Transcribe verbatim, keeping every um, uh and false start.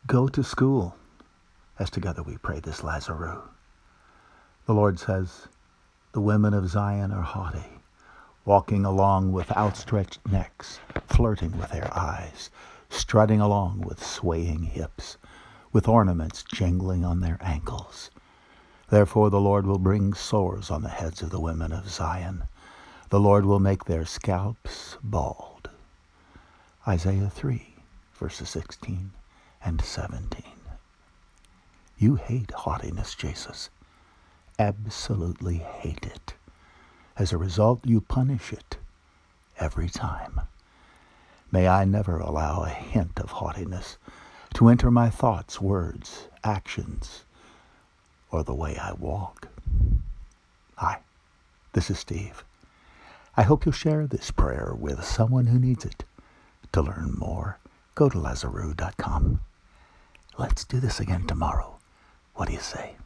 Go to school, as together we pray this Lazarus. The Lord says, the women of Zion are haughty, walking along with outstretched necks, flirting with their eyes, strutting along with swaying hips, with ornaments jingling on their ankles. Therefore the Lord will bring sores on the heads of the women of Zion. The Lord will make their scalps bald. Isaiah three, verses sixteen and seventeen. You hate haughtiness, Jesus. Absolutely hate it. As a result, you punish it every time. May I never allow a hint of haughtiness to enter my thoughts, words, actions, or the way I walk. Hi, this is Steve. I hope you'll share this prayer with someone who needs it. To learn more, go to Lazarus dot com. Let's do this again tomorrow. What do you say?